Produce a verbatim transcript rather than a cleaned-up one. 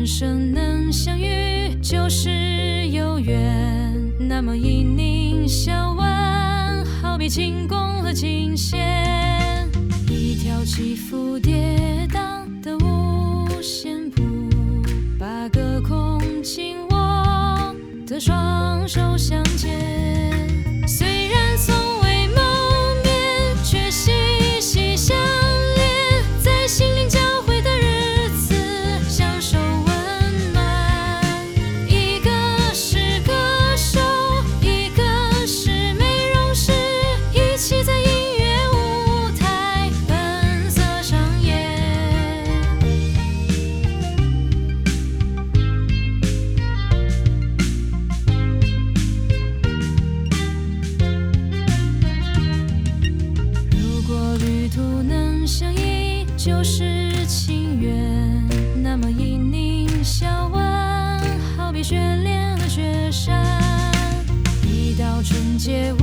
人生能相遇就是有缘，那么一拧小弯，好比轻功和琴弦，一条起伏跌宕的五线谱，把歌空紧握的双手相牵，虽然从未谋面，却息息相恋，在心灵交汇的日子相守温暖。一个是歌手，一个是美容师，一起在音乐舞台本色上演。如果旅途能相依就是情缘，那么一拧小弯，好比雪莲和雪山，一道纯洁